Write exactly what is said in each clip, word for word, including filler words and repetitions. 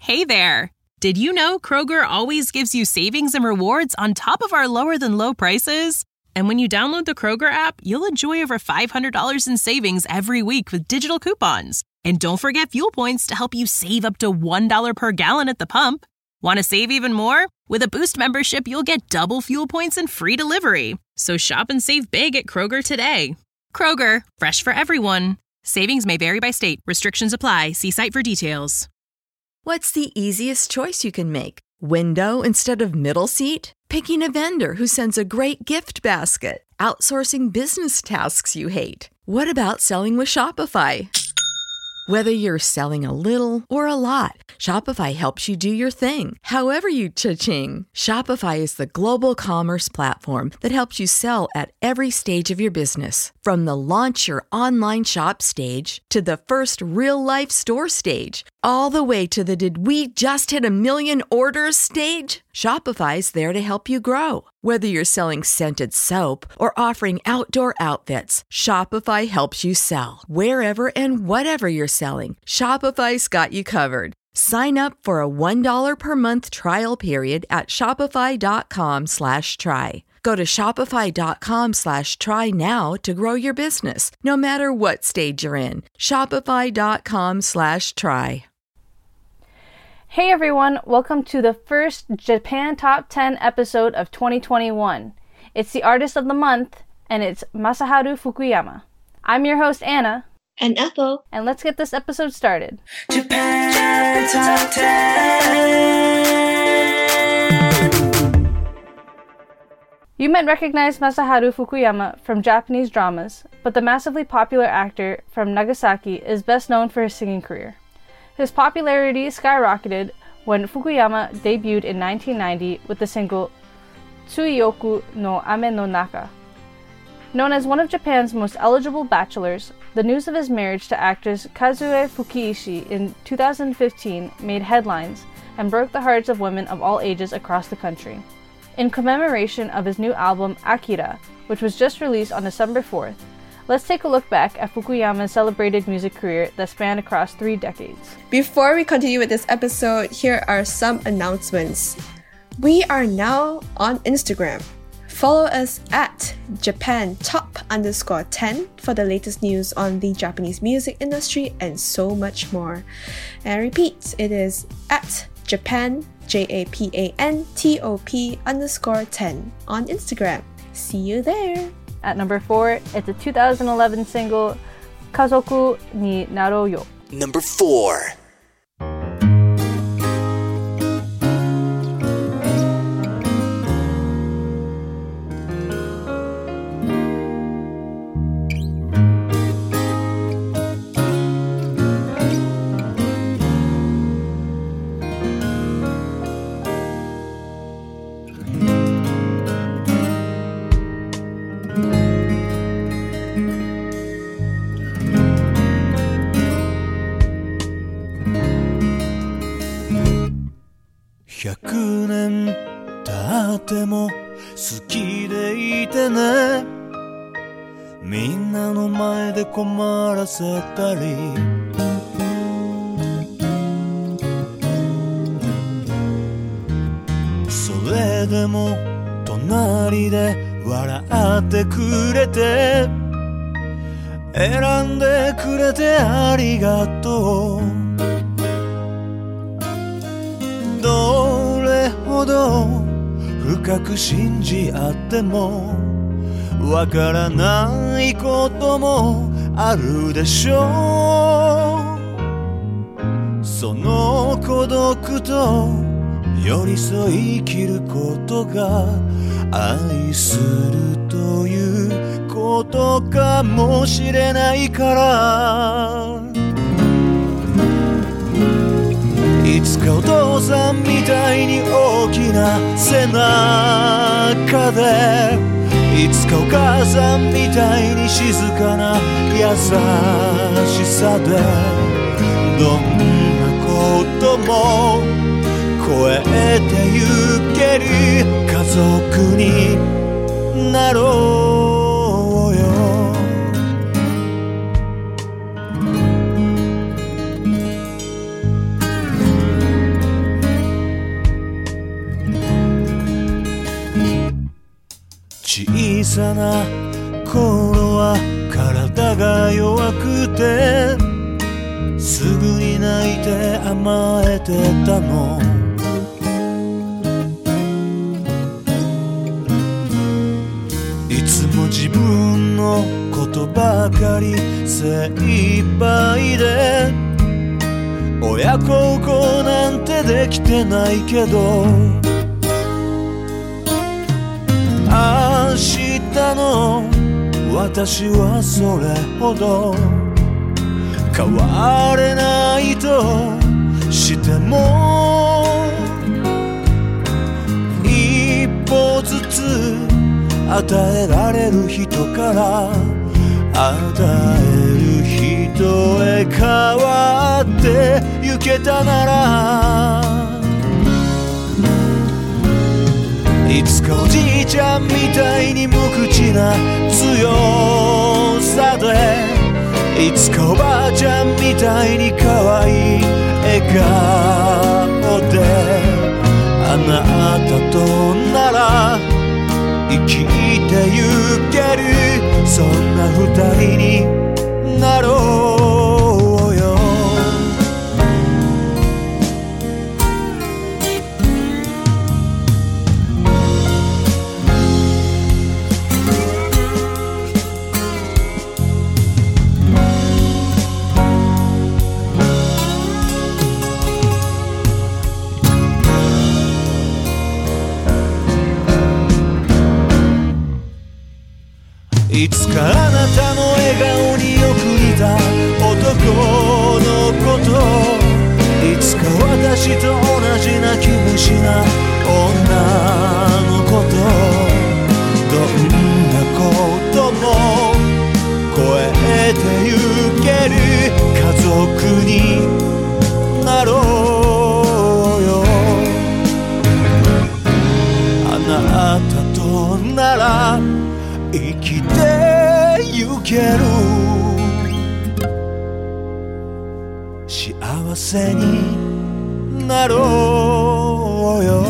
Hey there! Did you know Kroger always gives you savings and rewards on top of our lower-than-low prices? And when you download the Kroger app, you'll enjoy over five hundred dollars in savings every week with digital coupons. And don't forget fuel points to help you save up to one dollar per gallon at the pump. Want to save even more? With a Boost membership, you'll get double fuel points and free delivery. So shop and save big at Kroger today. Kroger, fresh for everyone. Savings may vary by state. Restrictions apply. See site for details. What's the easiest choice you can make? Window instead of middle seat? Picking a vendor who sends a great gift basket? Outsourcing business tasks you hate? What about selling with Shopify? Whether you're selling a little or a lot, Shopify helps you do your thing, however you cha-ching. Shopify is the global commerce platform that helps you sell at every stage of your business. From the launch your online shop stage to the first real-life store stage, all the way to the did we just hit a million orders stage. Shopify's there to help you grow. Whether you're selling scented soap or offering outdoor outfits, Shopify helps you sell. Wherever and whatever you're selling, Shopify's got you covered. Sign up for a one dollar per month trial period at shopify.com slash try. Go to shopify.com slash try now to grow your business, no matter what stage you're in. Shopify.com slash try. Hey everyone, welcome to the first Japan Top ten episode of twenty twenty-one. It's the Artist of the Month, and it's Masaharu Fukuyama. I'm your host, Anna. And Ethel. And let's get this episode started. Japan Top ten. You might recognize Masaharu Fukuyama from Japanese dramas, but the massively popular actor from Nagasaki is best known for his singing career. His popularity skyrocketed when Fukuyama debuted in nineteen ninety with the single Tsuyoku no Ame no Naka. Known as one of Japan's most eligible bachelors, the news of his marriage to actress Kazue Fukiishi in two thousand fifteen made headlines and broke the hearts of women of all ages across the country. In commemoration of his new album Akira, which was just released on December fourth, let's take a look back at Fukuyama's celebrated music career that spanned across three decades. Before we continue with this episode, here are some announcements. We are now on Instagram. Follow us at Japan Top underscore 10 for the latest news on the Japanese music industry and so much more. And I repeat, it is at Japan, J A P A N T O P underscore 10 on Instagram. See you there! At number four, it's a two thousand eleven single, Kazoku ni Narou yo. Number four. ひゃくねん経っても好きでいてねみんなの前で困らせたりそれでも隣で笑ってくれて選んでくれてありがとうどれほど深く信じ合ってもわからないこともあるでしょうその孤独と寄り添い生きることが愛するということかもしれないからいつかお父さんみたいに大きな背中でいつかお母さんみたいに静かな優しさでどんなことも超えてゆける家族になろうよさな頃は体が弱くてすぐに泣いて甘えてたの。いつも自分のことばかり精一杯で親孝行なんてできてないけど明日の私はそれほど変われないとしても一歩ずつ与えられる人から与える人へ変わってゆけたならいつかおじいちゃんみたいに無口な強さでいつかおばあちゃんみたいに可愛い笑顔であなたとなら生きてゆけるそんな二人になろうよ。いつかあなたの笑顔によく似た男のこと、いつか私と同じ泣き虫な女のこと、どんなことも超えてゆける家族になろうよ。あなたとなら生きてゆける幸せになろうよ。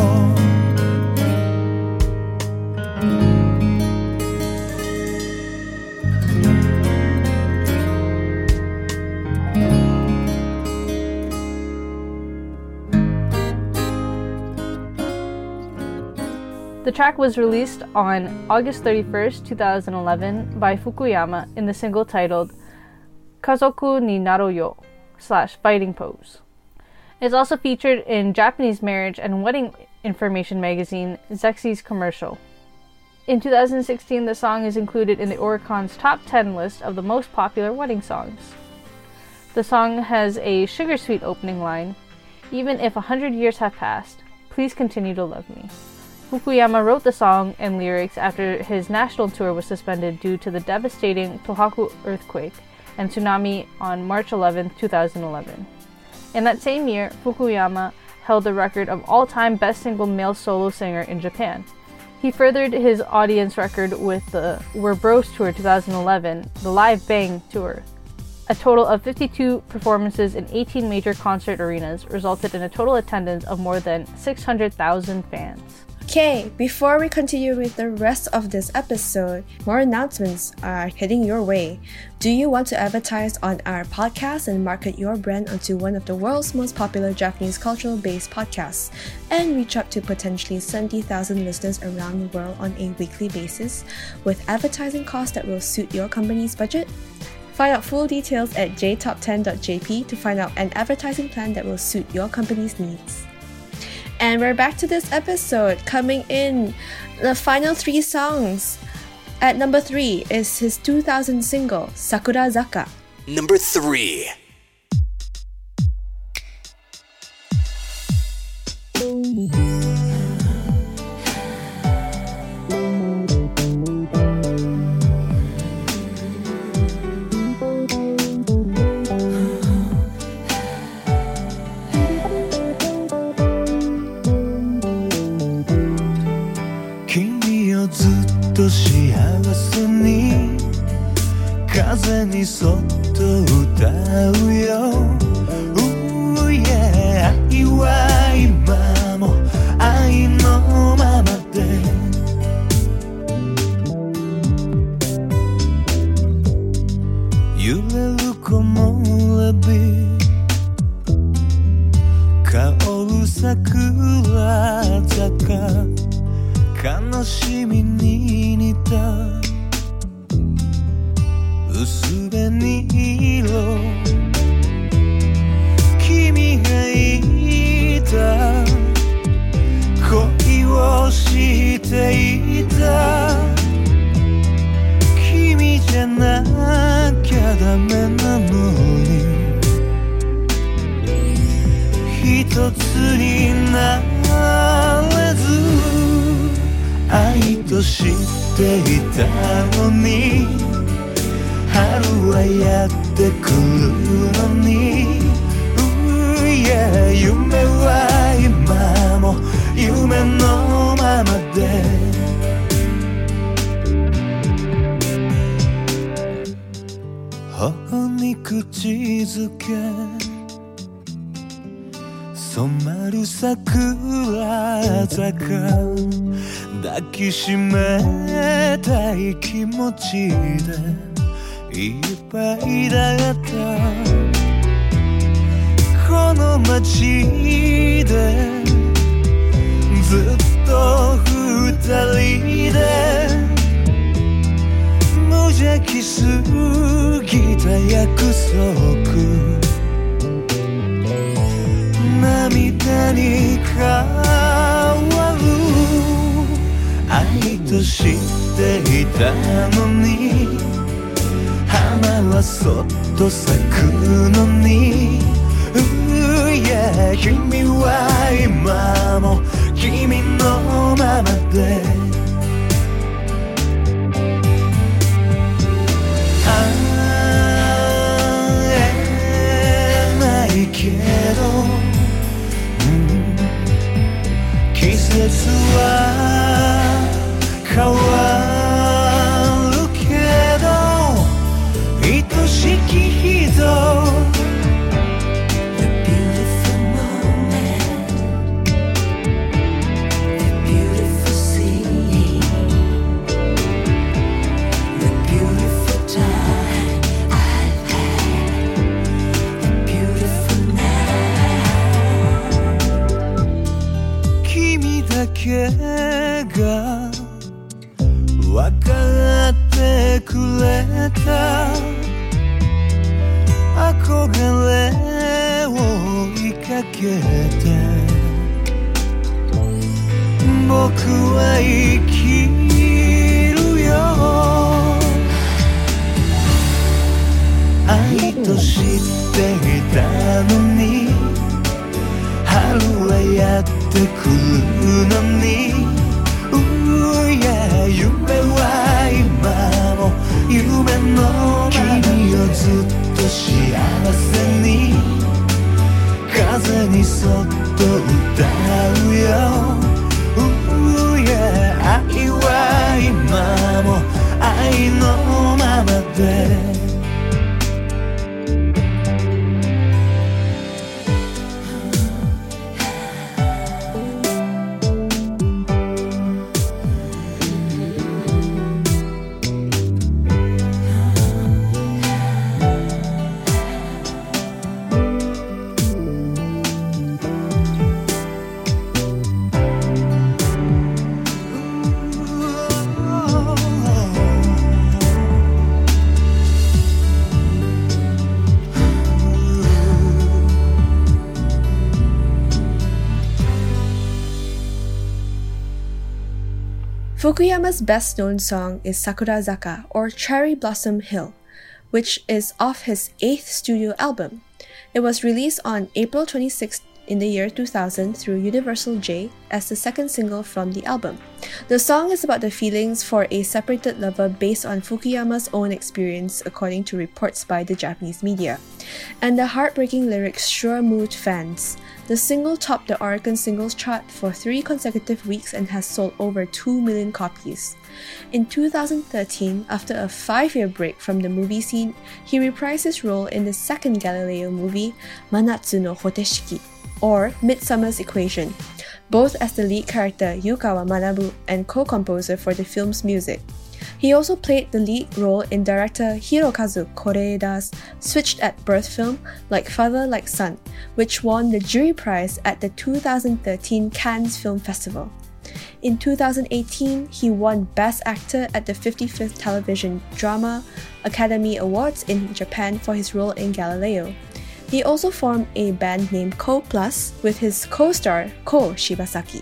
The track was released on August thirty-first, twenty eleven by Fukuyama in the single titled Kazoku ni Naro Yo slash Fighting Pose. It's also featured in Japanese marriage and wedding information magazine Zexi's commercial. In two thousand sixteen, the song is included in the Oricon's top ten list of the most popular wedding songs. The song has a sugar-sweet opening line, "Even if a hundred years have passed, please continue to love me." Fukuyama wrote the song and lyrics after his national tour was suspended due to the devastating Tohoku earthquake and tsunami on March eleventh, twenty eleven. In that same year, Fukuyama held the record of all-time best single male solo singer in Japan. He furthered his audience record with the We're Bros Tour twenty eleven, the Live Bang Tour. A total of fifty-two performances in eighteen major concert arenas resulted in a total attendance of more than six hundred thousand fans. Okay, before we continue with the rest of this episode, more announcements are heading your way. Do you want to advertise on our podcast and market your brand onto one of the world's most popular Japanese cultural-based podcasts and reach up to potentially seventy thousand listeners around the world on a weekly basis with advertising costs that will suit your company's budget? Find out full details at j top ten dot j p to find out an advertising plan that will suit your company's needs. And we're back to this episode. Coming in, the final three songs. At number three is his two thousand single, Sakura Zaka. Number three. 風にそっと歌うよ Ooh yeah 愛は今も愛のままで桜坂悲しみに似た薄紅色君がいた恋をしていた君じゃなきゃダメなのに一つになれず愛と知っていたのに春はやってくるのに、uh, yeah, 夢は今も夢のままで頬に口づけ染まる桜坂抱きしめたい気持ちでいっぱいだったこの街でずっと二人で無邪気すぎた約束涙に変わる愛と知っていたのに花はそっと咲くのに、uh, yeah, 君は今も君のままで会えないけど、うん、季節は変わるけど愛しき人が分かってくれた憧れを追いかけて僕は生きるよ愛と知っていたのに春はやってくるのに、uh, yeah, 夢は今も夢の君をずっと幸せに風にそっと歌うよ、uh, yeah, 愛は今も愛のままで Fukuyama's best-known song is Sakurazaka, or Cherry Blossom Hill, which is off his eighth studio album. It was released on April twenty-sixth in the year two thousand through Universal J as the second single from the album. The song is about the feelings for a separated lover based on Fukuyama's own experience, according to reports by the Japanese media. And the heartbreaking lyrics sure moved fans. The single topped the Oricon Singles Chart for three consecutive weeks and has sold over two million copies. In two thousand thirteen, after a five-year break from the movie scene, he reprised his role in the second Galileo movie, Manatsu no Hoteshiki, or Midsummer's Equation, both as the lead character Yukawa Manabu and co-composer for the film's music. He also played the lead role in director Hirokazu Koreeda's Switched at Birth film Like Father Like Son, which won the jury prize at the two thousand thirteen Cannes Film Festival. In two thousand eighteen, he won Best Actor at the fifty-fifth Television Drama Academy Awards in Japan for his role in Galileo. He also formed a band named Ko Plus with his co-star Ko Shibasaki.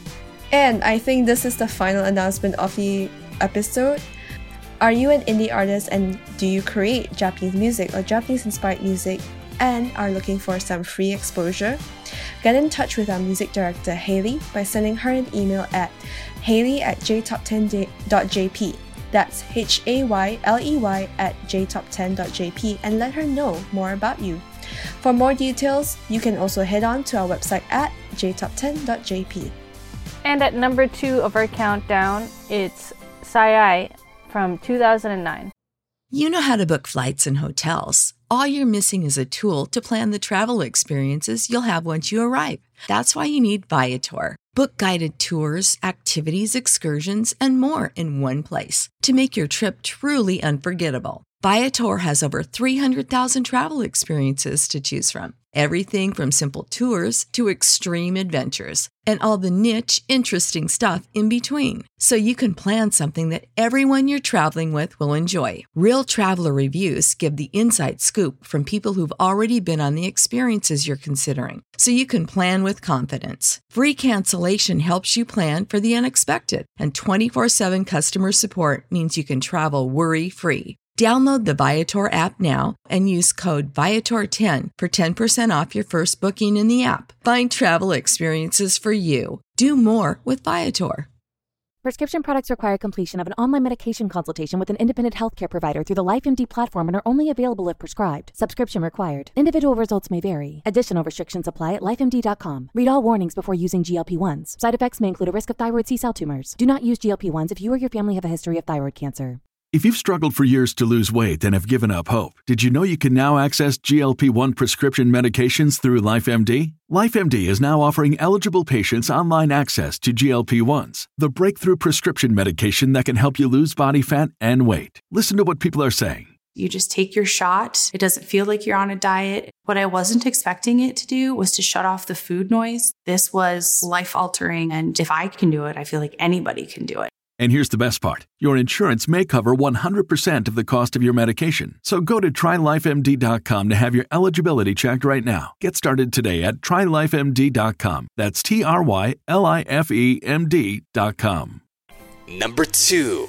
And I think this is the final announcement of the episode. Are you an indie artist and do you create Japanese music or Japanese-inspired music and are looking for some free exposure? Get in touch with our music director Hayley by sending her an email at hayley at j top ten dot j p. That's H A Y L E Y at j top ten dot j p and let her know more about you. For more details, you can also head on to our website at j top ten dot j p. And at number two of our countdown, it's Sai from two thousand nine. You know how to book flights and hotels. All you're missing is a tool to plan the travel experiences you'll have once you arrive. That's why you need Viator. Book guided tours, activities, excursions, and more in one place to make your trip truly unforgettable. Viator has over three hundred thousand travel experiences to choose from. Everything from simple tours to extreme adventures and all the niche, interesting stuff in between. So you can plan something that everyone you're traveling with will enjoy. Real traveler reviews give the inside scoop from people who've already been on the experiences you're considering. So you can plan with confidence. Free cancellation helps you plan for the unexpected. And twenty-four seven customer support means you can travel worry-free. Download the Viator app now and use code Viator ten for ten percent off your first booking in the app. Find travel experiences for you. Do more with Viator. Prescription products require completion of an online medication consultation with an independent healthcare provider through the LifeMD platform and are only available if prescribed. Subscription required. Individual results may vary. Additional restrictions apply at life M D dot com. Read all warnings before using G L P ones. Side effects may include a risk of thyroid C-cell tumors. Do not use G L P ones if you or your family have a history of thyroid cancer. If you've struggled for years to lose weight and have given up hope, did you know you can now access G L P one prescription medications through LifeMD? LifeMD is now offering eligible patients online access to G L P ones, the breakthrough prescription medication that can help you lose body fat and weight. Listen to what people are saying. You just take your shot. It doesn't feel like you're on a diet. What I wasn't expecting it to do was to shut off the food noise. This was life-altering, and if I can do it, I feel like anybody can do it. And here's the best part. Your insurance may cover one hundred percent of the cost of your medication. So go to try life M D dot com to have your eligibility checked right now. Get started today at try life M D dot com. That's T R Y L I F E M D dot com. Number two.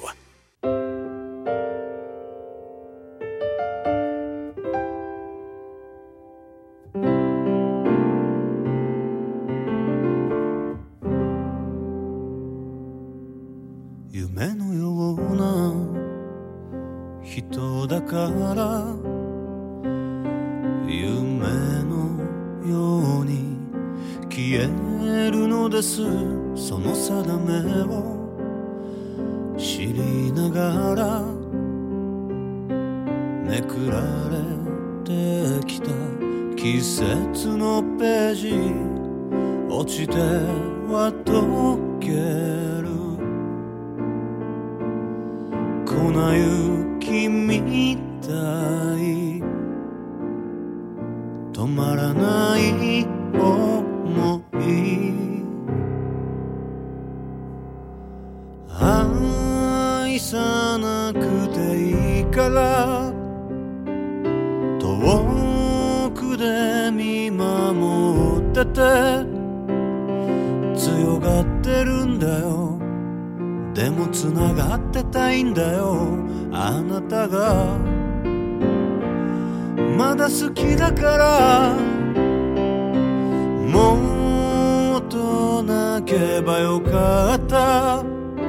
夢のような人だから夢のように消えるのですその定めを知りながらめくられてきた季節のページ落ちては溶ける粉雪みたい止まらない想い愛さなくていいから遠くで見守ってて強がってるんだよでもつながってたいんだよあなたがまだ好きだからもっと泣けばよかった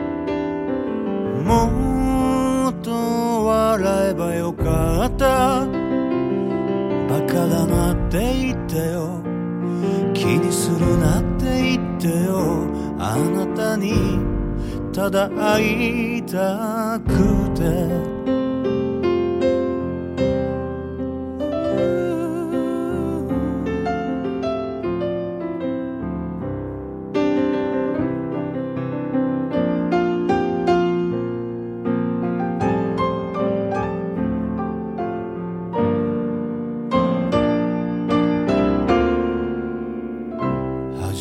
もっと笑えばよかったバカだなって言ってよ気にするなって言ってよあなたにただ会いたくて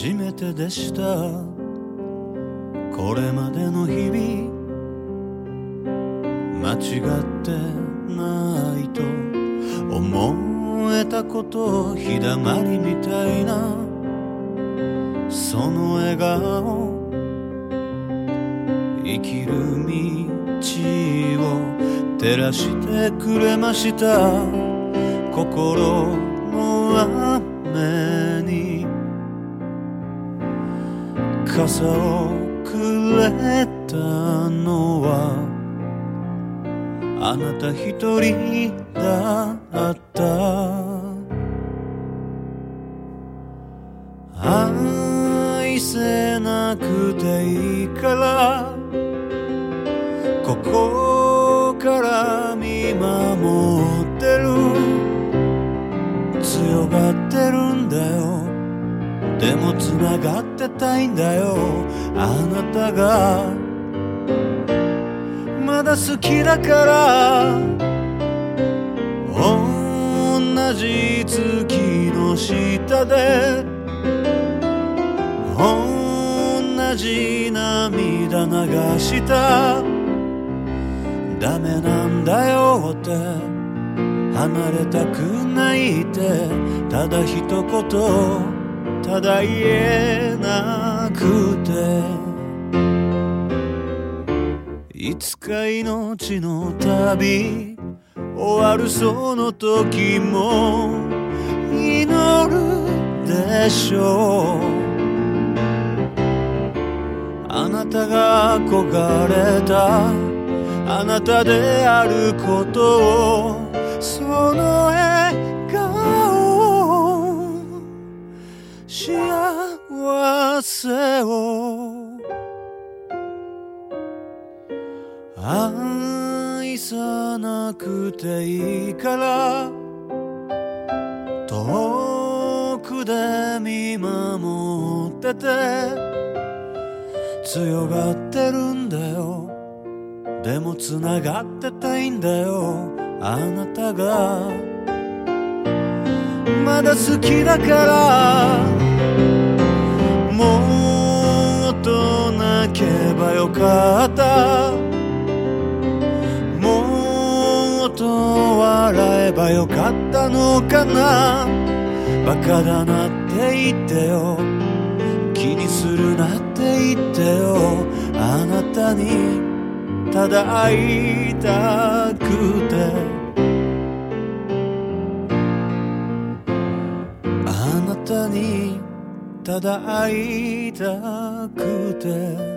初めてでした。これまでの日々間違ってないと思えたことを日だまりみたいなその笑顔生きる道を照らしてくれました。心の雨に傘をくれたのはあなた一人だった。愛せなくていいからここから見守ってる。強がってるんだよ。でも繋がってたいんだよ。あなたがまだ好きだから同じ月の下で同じ涙流したダメなんだよって離れたくないってただ一言ただ言えなくていつか命の旅終わるその時も祈るでしょう。あなたが憧れたあなたであることをその笑顔幸せを愛さなくていいから遠くで見守ってて強がってるんだよ。でも繋がってたいんだよ。あなたがまだ好きだからもっと泣けばよかったもっと笑えばよかったのかな。バカだなって言ってよ気にするなって言ってよ。あなたにただ会いたくてあなたにただ会いたくて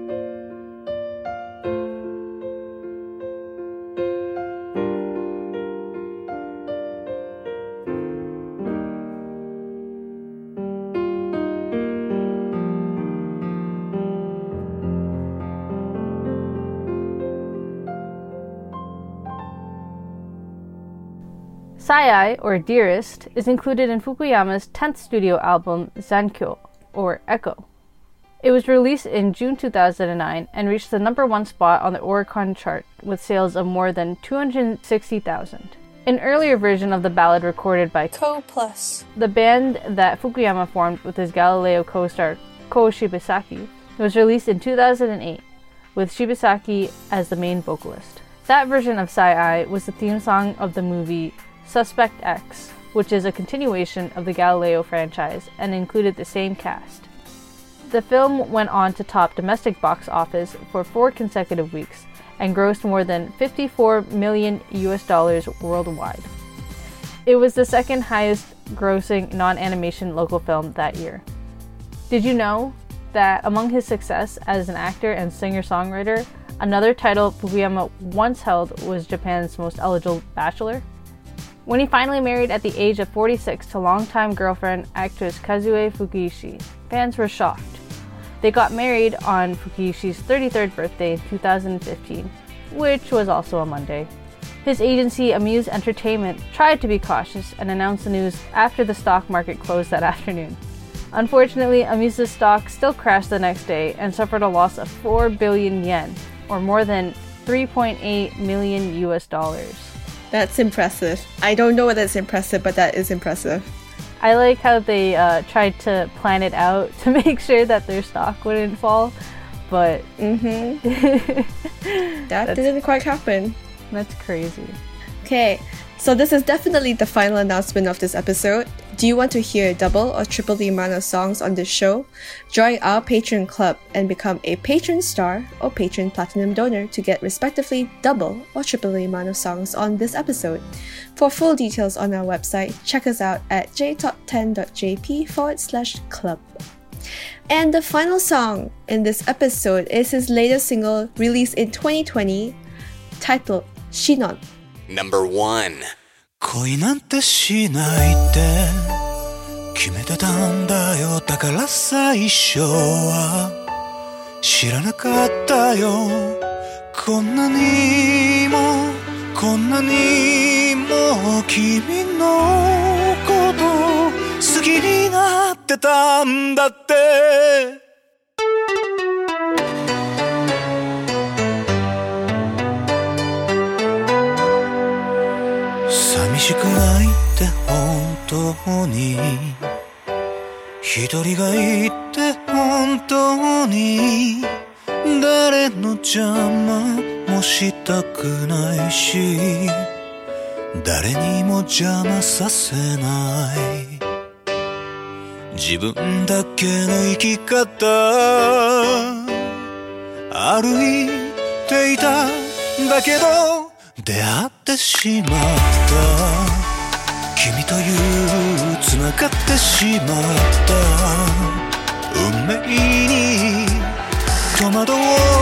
Sai-ai, or Dearest, is included in Fukuyama's tenth studio album Zankyo, or Echo. It was released in June two thousand nine and reached the number one spot on the Oricon chart with sales of more than two hundred sixty thousand. An earlier version of the ballad recorded by Co Plus, the band that Fukuyama formed with his Galileo co-star Ko Shibasaki, was released in two thousand eight, with Shibasaki as the main vocalist. That version of Sai-ai was the theme song of the movie Suspect X, which is a continuation of the Galileo franchise and included the same cast. The film went on to top domestic box office for four consecutive weeks and grossed more than fifty-four million U S dollars worldwide. It was the second highest grossing non-animation local film that year. Did you know that among his success as an actor and singer-songwriter, another title Fukuyama once held was Japan's most eligible bachelor? When he finally married at the age of forty-six to longtime girlfriend actress Kazue Fukiishi, fans were shocked. They got married on Fukiishi's thirty-third birthday in two thousand fifteen, which was also a Monday. His agency, Amuse Entertainment, tried to be cautious and announced the news after the stock market closed that afternoon. Unfortunately, Amuse's stock still crashed the next day and suffered a loss of four billion yen, or more than three point eight million U S dollars. That's impressive. I don't know whether it's impressive, but that is impressive. I like how they uh, tried to plan it out to make sure that their stock wouldn't fall, but mm-hmm. that didn't quite happen. That's crazy. Okay, so this is definitely the final announcement of this episode. Do you want to hear double or triple the amount of songs on this show? Join our Patreon club and become a Patreon Star or Patreon Platinum donor to get respectively double or triple the amount of songs on this episode. For full details on our website, check us out at j top ten dot j p forward slash club. And the final song in this episode is his latest single released in twenty twenty, titled Shinon. Number one. 恋なんてしないって決めてたんだよ。だから最初は知らなかったよ。こんなにもこんなにも君のこと好きになってたんだって。寂しくないって本当に一人がいて本当に誰の邪魔もしたくないし誰にも邪魔させない自分だけの生き方歩いていたんだけど出会ってしまった君という繋がってしまった運命に戸惑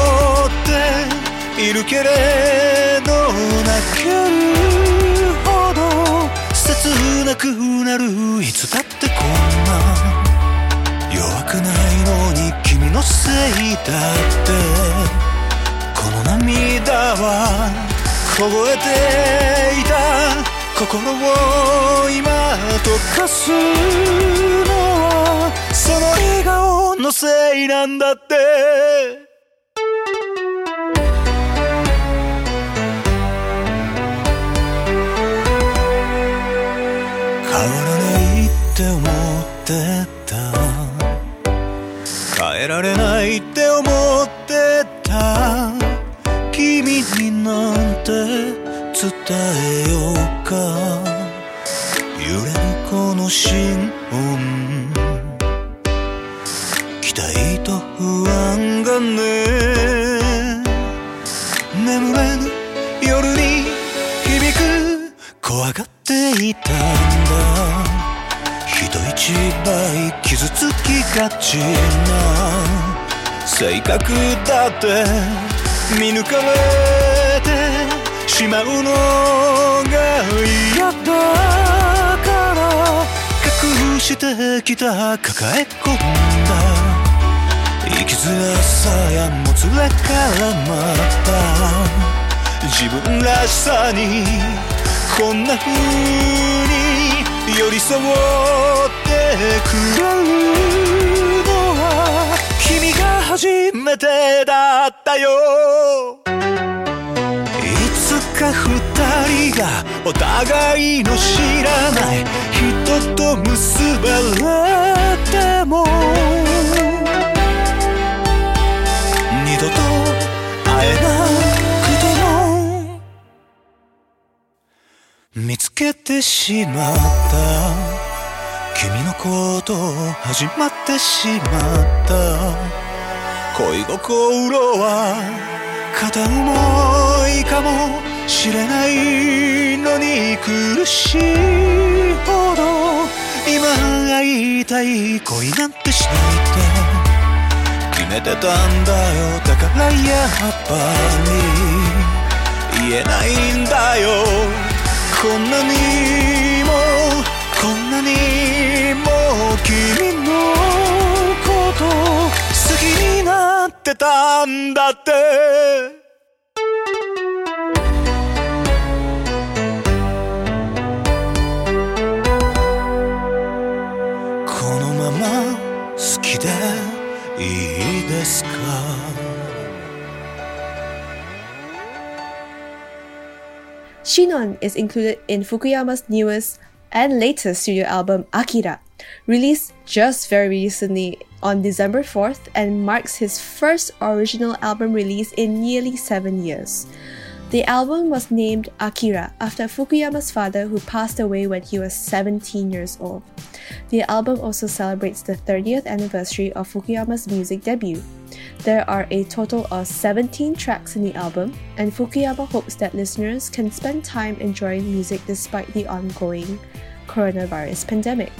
っているけれど泣けるほど切なくなるいつだってこんな弱くないのに君のせいだってこの涙は凍えていた心を今溶かすのはその笑顔のせいなんだって変わらないって思ってた変えられないって思ってた君になんて伝えようか揺れるこの心音期待と不安がね眠れぬ夜に響く怖がっていたんだ人一倍傷つきがちな性格だって見抜かれてしまうのが嫌だから隠してきた抱え込んだ生きづらさやもつれからまた自分らしさにこんな風に寄り添ってくれるのは君が初めてだったよいつか二人がお互いの知らない人と結ばれても二度と会えなくても見つけてしまった君のこと始まってしまった恋心は片思いかもしれないのに苦しいほど今会いたい恋なんてしないって決めてたんだよだからやっぱり言えないんだよこんなにもこんなにも君のこと好きになってたんだってこのまま好きでいいですか Shinon is included in Fukuyama's newest and latest studio album Akira, released just very recently on December fourth and marks his first original album release in nearly seven years. The album was named Akira after Fukuyama's father, who passed away when he was seventeen years old. The album also celebrates the thirtieth anniversary of Fukuyama's music debut. There are a total of seventeen tracks in the album, and Fukuyama hopes that listeners can spend time enjoying music despite the ongoing coronavirus pandemic.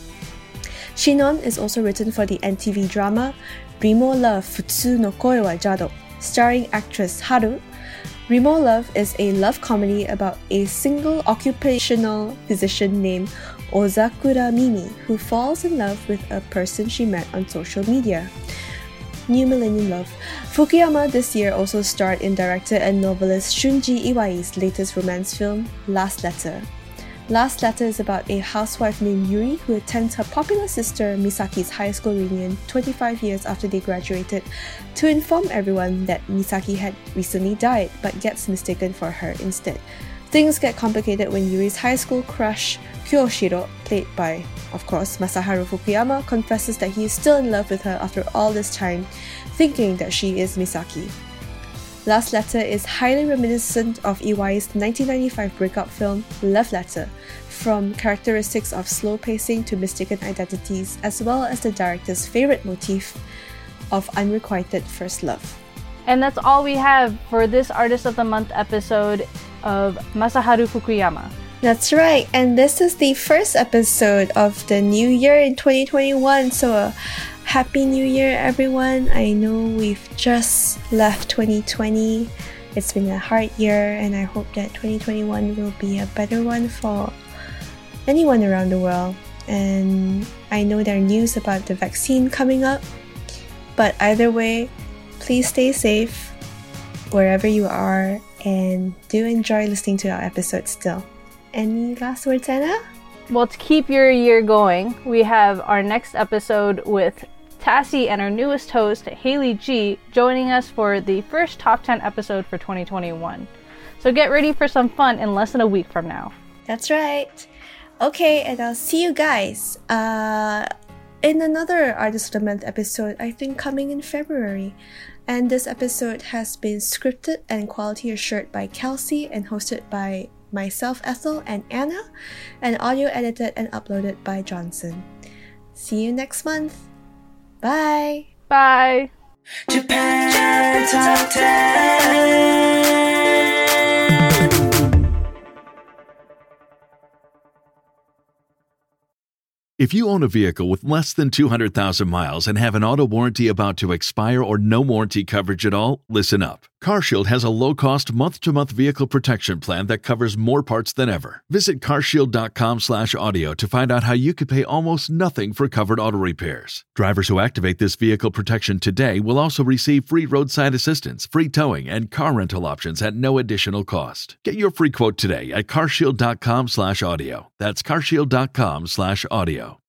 Shinon is also written for the N T V drama Rimo Love Futsu no Koi wa Jado, starring actress Haru. Rimo Love is a love comedy about a single occupational physician named Ozakura Mimi who falls in love with a person she met on social media. New Millennium Love. Fukuyama this year also starred in director and novelist Shunji Iwai's latest romance film, Last Letter. Last Letter is about a housewife named Yuri who attends her popular sister Misaki's high school reunion twenty-five years after they graduated to inform everyone that Misaki had recently died but gets mistaken for her instead. Things get complicated when Yuri's high school crush Kyoshiro, played by, of course, Masaharu Fukuyama, confesses that he is still in love with her after all this time, thinking that she is Misaki. Last Letter is highly reminiscent of Iwai's nineteen ninety-five breakup film Love Letter, from characteristics of slow pacing to mistaken identities, as well as the director's favorite motif of unrequited first love. And that's all we have for this Artist of the Month episode of Masaharu Fukuyama. That's right, and this is the first episode of the new year in twenty twenty-one, so uh, Happy New Year, everyone. I know we've just left twenty twenty. It's been a hard year, and I hope that twenty twenty-one will be a better one for anyone around the world. And I know there are news about the vaccine coming up, but either way, please stay safe wherever you are, and do enjoy listening to our episode still. Any last words, Anna? Well, to keep your year going, we have our next episode with Tassie and our newest host, Haley G, joining us for the first Top ten episode for twenty twenty-one. So get ready for some fun in less than a week from now. That's right. Okay, and I'll see you guys uh, in another Artist of the Month episode, I think coming in February. And this episode has been scripted and quality assured by Kelsey and hosted by myself, Ethel, and Anna, and audio edited and uploaded by Johnson. See you next month. Bye. Bye. Japan Top ten. If you own a vehicle with less than two hundred thousand miles and have an auto warranty about to expire or no warranty coverage at all, listen up. CarShield has a low-cost month-to-month vehicle protection plan that covers more parts than ever. Visit carshield.com slash audio to find out how you could pay almost nothing for covered auto repairs. Drivers who activate this vehicle protection today will also receive free roadside assistance, free towing, and car rental options at no additional cost. Get your free quote today at carshield.com slash audio. That's carshield.com slash audio.